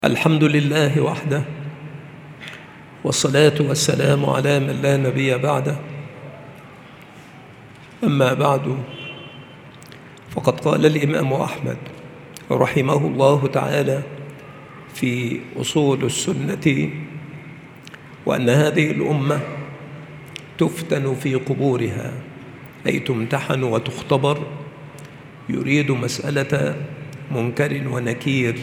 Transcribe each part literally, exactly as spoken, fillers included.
الحمد لله وحده، والصلاة والسلام على من لا نبي بعده. أما بعد، فقد قال الإمام أحمد رحمه الله تعالى في أصول السنة: وأن هذه الأمة تفتن في قبورها، أي تمتحن وتختبر. يريد مسألة منكر ونكير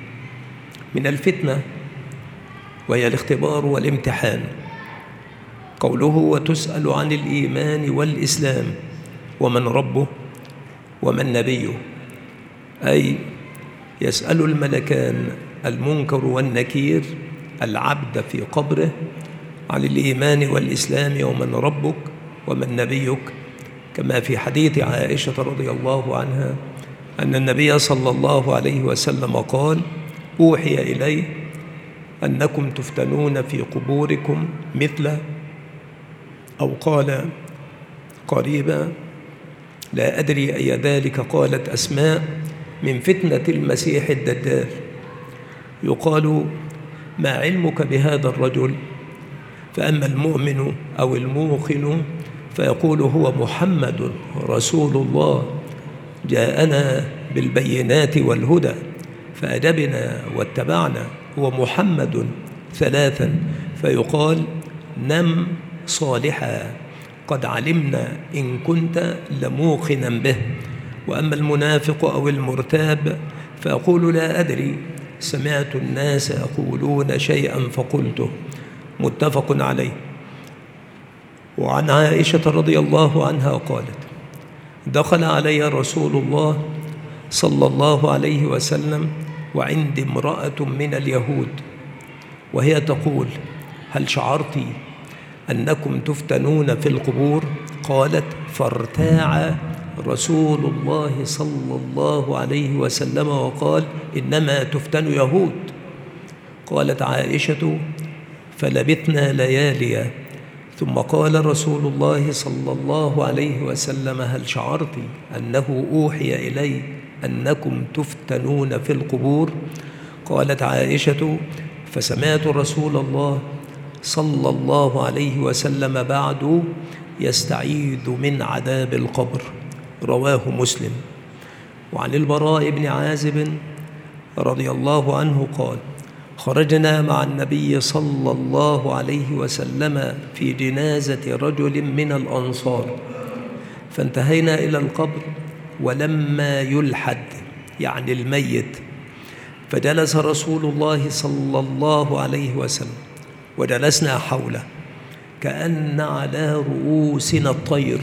من الفتنة، وهي الاختبار والامتحان. قوله: وتسأل عن الإيمان والإسلام ومن ربه ومن نبيه، أي يسأل الملكان المنكر والنكير العبد في قبره عن الإيمان والإسلام ومن ربك ومن نبيك، كما في حديث عائشة رضي الله عنها أن النبي صلى الله عليه وسلم قال: أوحي إلي أنكم تفتنون في قبوركم مثل، أو قال قريبا، لا أدري أي ذلك. قالت أسماء: من فتنة المسيح الدجال. يقال: ما علمك بهذا الرجل؟ فأما المؤمن أو الموقن فيقول: هو محمد رسول الله، جاءنا بالبينات والهدى فأجبنا واتبعنا، هو محمد. ثلاثا فيقال: نم صالحا، قد علمنا إن كنت لموقنا به. وأما المنافق أو المرتاب فيقول: لا أدري، سمعت الناس يقولون شيئا فقلته. متفق عليه. وعن عائشة رضي الله عنها قالت: دخل علي رسول الله صلى الله عليه وسلم وعندي امرأة من اليهود، وهي تقول: هل شعرت أنكم تفتنون في القبور؟ قالت: فارتاع رسول الله صلى الله عليه وسلم وقال: إنما تفتن يهود. قالت عائشة: فلبثنا لياليا، ثم قال رسول الله صلى الله عليه وسلم: هل شعرت أنه أوحي إلي أنكم تفتنون في القبور؟ قالت عائشة: فسمعت رسول الله صلى الله عليه وسلم بعد يستعيذ من عذاب القبر. رواه مسلم. وعن البراء بن عازب رضي الله عنه قال: خرجنا مع النبي صلى الله عليه وسلم في جنازة رجل من الأنصار، فانتهينا إلى القبر ولما يلحد، يعني الميت، فجلس رسول الله صلى الله عليه وسلم وجلسنا حوله كأن على رؤوسنا الطير.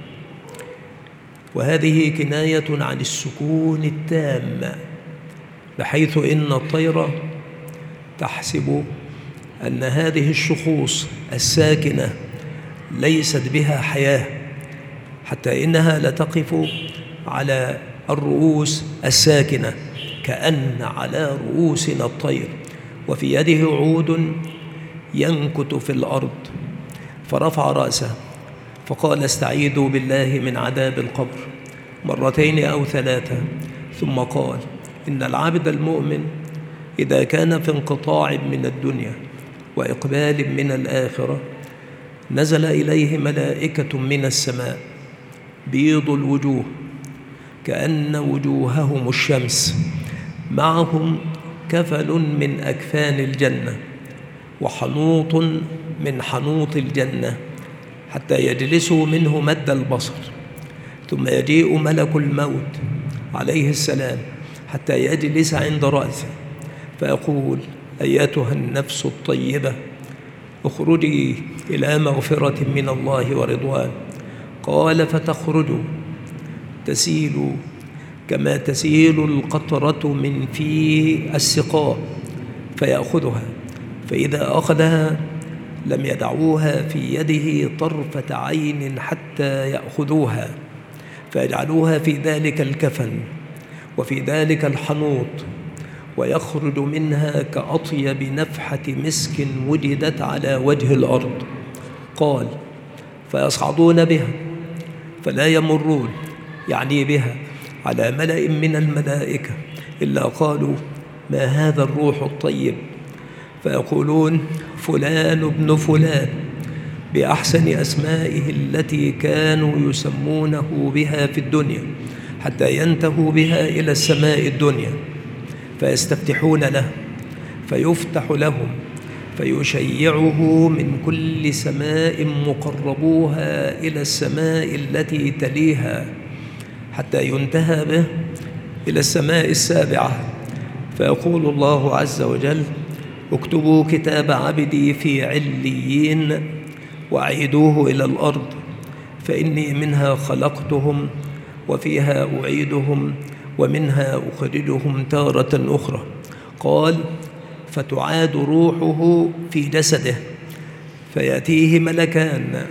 وهذه كناية عن السكون التام، بحيث إن الطير تحسب أن هذه الشخوص الساكنة ليست بها حياة، حتى إنها لتقف على الرؤوس الساكنة كأن على رؤوسنا الطير، وفي يده عود ينكت في الأرض. فرفع رأسه فقال: استعيذوا بالله من عذاب القبر، مرتين أو ثلاثة. ثم قال: إن العبد المؤمن إذا كان في انقطاع من الدنيا وإقبال من الآخرة نزل إليه ملائكة من السماء بيض الوجوه كأن وجوههم الشمس، معهم كفل من أكفان الجنة وحنوط من حنوط الجنة، حتى يجلسوا منه مد البصر. ثم يجيء ملك الموت عليه السلام حتى يجلس عند رأسه فيقول: أيتها النفس الطيبة، اخرجي إلى مغفرة من الله ورضوان. قال: فتخرج تسيل كما تسيل القطرة من في السقاء، فيأخذها، فإذا أخذها لم يدعوها في يده طرفة عين حتى يأخذوها، فيجعلوها في ذلك الكفن وفي ذلك الحنوط، ويخرج منها كأطيب نفحة مسك وجدت على وجه الأرض. قال: فيصعدون بها فلا يمرون، يعني بها، على ملأ من الملائكة إلا قالوا: ما هذا الروح الطيب؟ فيقولون فلان ابن فلان، بأحسن أسمائه التي كانوا يسمونه بها في الدنيا، حتى ينتهوا بها إلى السماء الدنيا. فيستفتحون له فيفتح لهم، فيشيعه من كل سماء مقربوها إلى السماء التي تليها، حتى ينتهى به إلى السماء السابعة. فيقول الله عز وجل: اكتبوا كتاب عبدي في عليين وأعيدوه إلى الأرض، فإني منها خلقتهم وفيها أعيدهم ومنها أخرجهم تارة أخرى. قال: فتعاد روحه في جسده، فيأتيه ملكان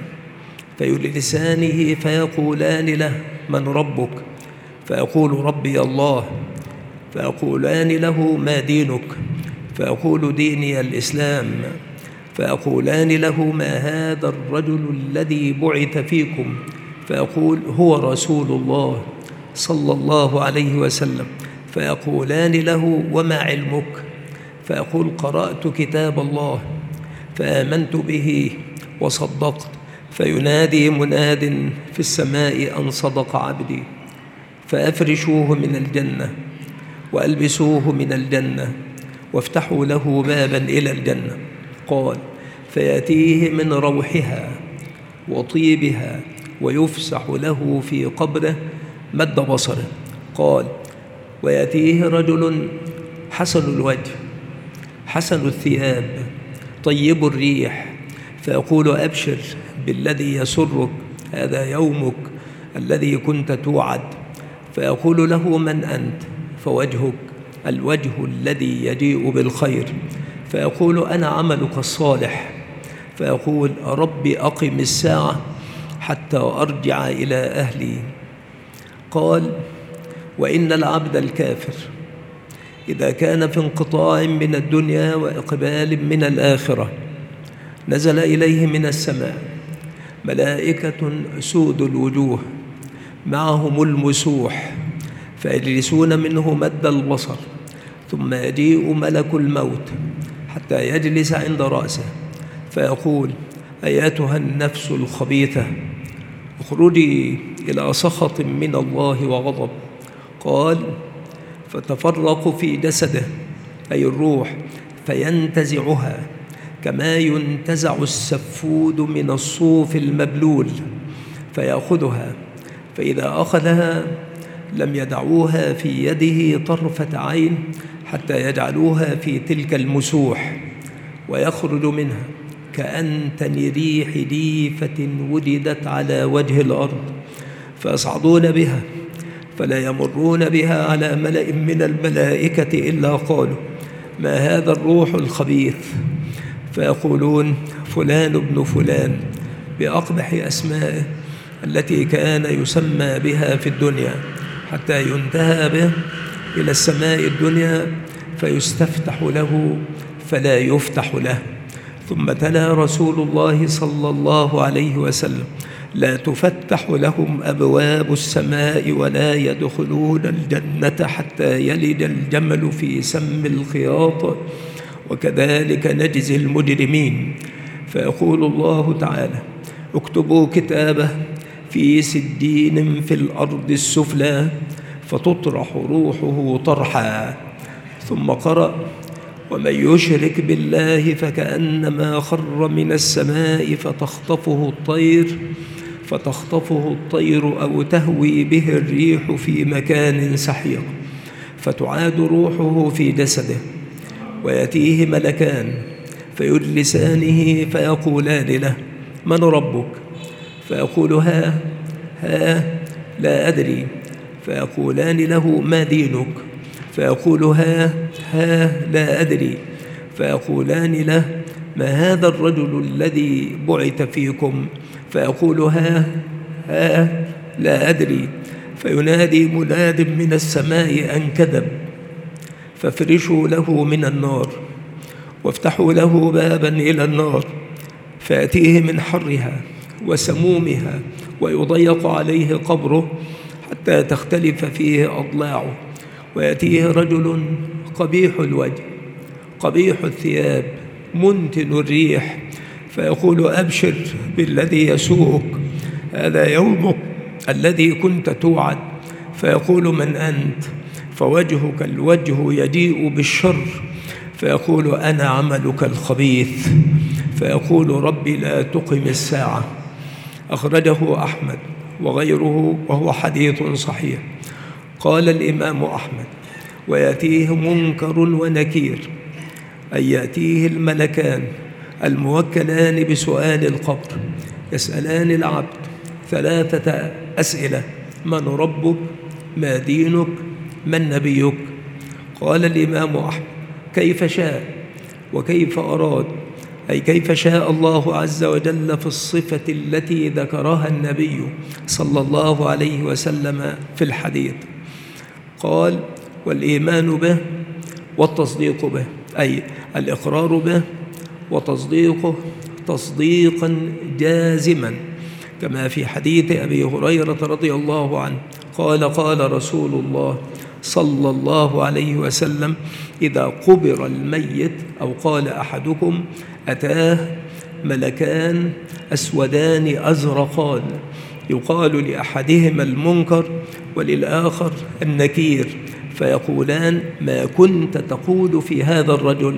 فيجلسانه فيقولان له: من ربك؟ فيقول: ربي الله. فيقولان له: ما دينك؟ فيقول: ديني الإسلام. فيقولان له: ما هذا الرجل الذي بعث فيكم؟ فيقول: هو رسول الله صلى الله عليه وسلم. فيقولان له: وما علمك؟ فيقول: قرأت كتاب الله فآمنت به وصدقت. فينادي مناد في السماء أن صدق عبدي، فأفرشوه من الجنة وألبسوه من الجنة وافتحوا له بابا إلى الجنة. قال: فيأتيه من روحها وطيبها ويفسح له في قبره مد بصره. قال: ويأتيه رجل حسن الوجه حسن الثياب طيب الريح، فيقول: أبشر بالذي يسرك، هذا يومك الذي كنت توعد. فيقول له: من أنت؟ فوجهك الوجه الذي يجيء بالخير. فيقول: أنا عملك الصالح. فيقول: ربي أقم الساعة حتى أرجع إلى أهلي. قال: وإن العبد الكافر إذا كان في انقطاع من الدنيا وإقبال من الآخرة، نزل إليه من السماء ملائكة سود الوجوه معهم المسوح، فيجلسون منه مد البصر، ثم يجيء ملك الموت حتى يجلس عند رأسه، فيقول: أيتها النفس الخبيثة، اخرجي إلى سخط من الله وغضب. قال: فتفرق في جسده، أي الروح، فينتزعها كما ينتزع السفود من الصوف المبلول، فيأخذها، فإذا أخذها لم يدعوها في يده طرفة عين حتى يجعلوها في تلك المسوح، ويخرج منها كأنتن ريح ليفة وجدت على وجه الأرض، فيصعدون بها فلا يمرون بها على ملأ من الملائكة إلا قالوا: ما هذا الروح الخبيث؟ فيقولون: فلان ابن فلان، بأقبح أسمائه التي كان يسمى بها في الدنيا، حتى ينتهى به إلى السماء الدنيا فيستفتح له فلا يفتح له. ثم تلا رسول الله صلى الله عليه وسلم: لا تفتح لهم أبواب السماء ولا يدخلون الجنة حتى يلج الجمل في سم الخياط، وكذلك نجزي المجرمين. فيقول الله تعالى: اكتبوا كتابه في سجين في الأرض السفلى، فتطرح روحه طرحا. ثم قرأ: ومن يشرك بالله فكأنما خر من السماء فتخطفه الطير فتخطفه الطير أو تهوي به الريح في مكان سحيق. فتعاد روحه في جسده، ويأتيه ملكان فيجلسانه فيقولان له: من ربك؟ فيقول: ها ها لا أدري. فيقولان له: ما دينك؟ فيقول: ها ها لا أدري. فيقولان له: ما هذا الرجل الذي بعث فيكم؟ فيقول: ها ها لا أدري. فينادي مناد من السماء أن كذب، فافرشوا له من النار وافتحوا له بابا إلى النار، فيأتيه من حرها وسمومها ويضيق عليه قبره حتى تختلف فيه أضلاعه. ويأتيه رجل قبيح الوجه قبيح الثياب منتن الريح، فيقول أبشر بالذي يسوءك، هذا يومك الذي كنت توعد. فيقول من أنت؟ فوجهك الوجه يجيء بالشر، فيقول أنا عملك الخبيث، فيقول ربي لا تقم الساعة. أخرجه أحمد وغيره وهو حديث صحيح. قال الإمام أحمد: ويأتيه منكر ونكير، أي يأتيه الملكان الموكلان بسؤال القبر، يسألان العبد ثلاثة أسئلة: من ربك؟ ما دينك؟ من نبيك؟ قال الإمام أحمد: كيف شاء وكيف أراد، أي كيف شاء الله عز وجل في الصفة التي ذكرها النبي صلى الله عليه وسلم في الحديث. قال: والإيمان به والتصديق به، أي الإقرار به وتصديقه تصديقا جازما، كما في حديث أبي هريرة رضي الله عنه قال: قال رسول الله صلى الله عليه وسلم: إذا قبر الميت، أو قال أحدكم: أتاه ملكان أسودان أزرقان، يقال لأحدهما المنكر وللآخر النكير، فيقولان: ما كنت تقول في هذا الرجل؟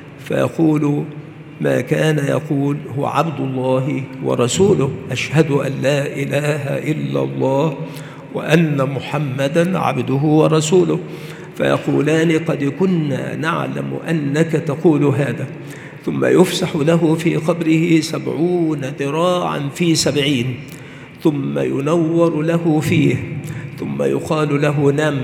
فيقول: ما كان يقول هو عبد الله ورسوله، أشهد أن لا إله إلا الله وأن محمدا عبده ورسوله. فيقولان: قد كنا نعلم أنك تقول هذا. ثم يفسح له في قبره سبعون ذراعا في سبعين، ثم ينور له فيه، ثم يقال له: نم.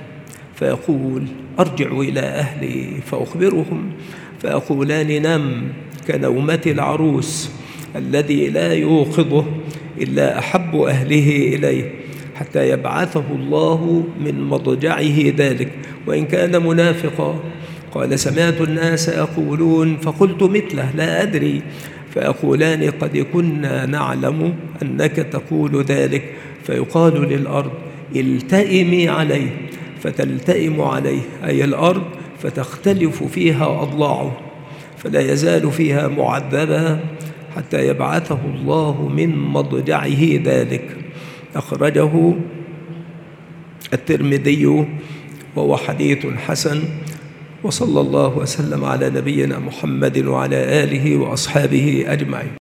فيقول: أرجع إلى أهلي فأخبرهم. فيقولان: نم كنومة العروس الذي لا يوقظه إلا أحب أهله إليه، حتى يبعثه الله من مضجعه ذلك، وإن كان منافقا. قال: سمعت الناس يقولون فقلت مثله لا أدري. فيقولان: قد كنا نعلم أنك تقول ذلك. فيقال للأرض: التئمي عليه، فتلتئم عليه، أي الأرض، فتختلف فيها أضلاعه، فلا يزال فيها معذبا حتى يبعثه الله من مضجعه ذلك. أخرجه الترمذي وهو حديث حسن. وصلى الله وسلم على نبينا محمد وعلى آله وأصحابه أجمعين.